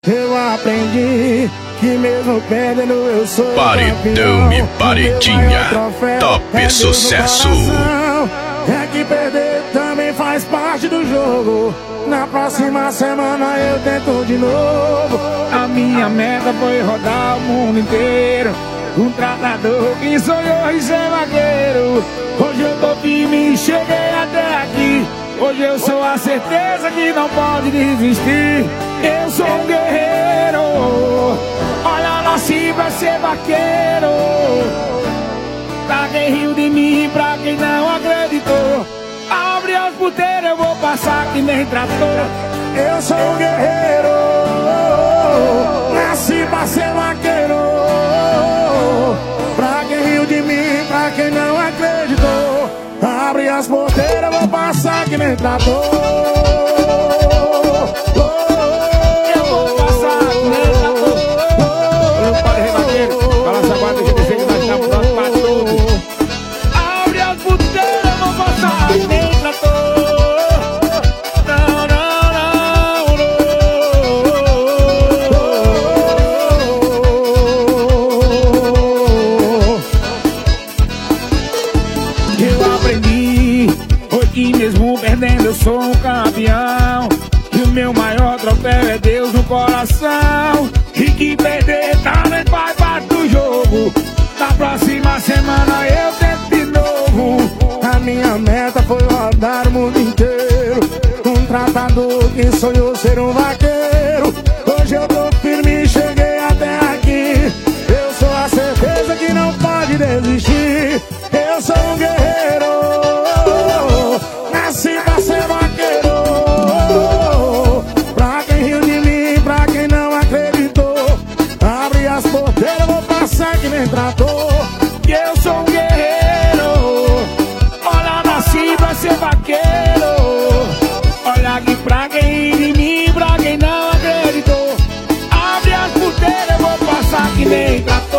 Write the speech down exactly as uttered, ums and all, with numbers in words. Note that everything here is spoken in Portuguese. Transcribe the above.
Eu aprendi que mesmo perdendo eu sou Paredão e Paredinha, top é sucesso. É que perder também faz parte do jogo. Na próxima semana eu tento de novo. A minha meta foi rodar o mundo inteiro. Um tratador que sonhou em ser vaqueiro. Hoje eu tô firme e cheguei até aqui. Hoje eu sou a certeza que não pode desistir. Eu sou um guerreiro. Olha, nasci pra ser vaqueiro. Pra quem riu de mim, pra quem não acreditou. Abre as puteiras, eu vou passar que nem trator. Eu sou um guerreiro. Nasci pra ser vaqueiro. Pra quem riu de mim, pra quem não acreditou. Abre as porteiras, eu vou passar que nem trator. Eu vou passar que nem trator. Eu falei, rebateiro, balança a guarda que deseja que nós estamos prontos pra tudo. Abre as porteiras, eu vou passar que nem trator. Não, não, não, não. Eu aprendi, hoje que mesmo perdendo eu sou um campeão. E o meu maior troféu é Deus no coração. E que perder também faz parte do jogo. Na próxima semana eu tento de novo. A minha meta foi rodar o mundo inteiro. Um tratador que sonhou ser um vaqueiro. Hoje eu tô firme e cheguei até aqui. Eu sou a certeza que não pode desistir. Eu sou um guerreiro. Nasci pra ser vaqueiro. Pra quem riu de mim, pra quem não acreditou. Abre as porteiras, eu vou passar que nem trator. E eu sou um guerreiro. Olha, nasci pra ser vaqueiro. Olha aqui pra quem riu de mim, pra quem não acreditou. Abre as porteiras, eu vou passar que nem trator.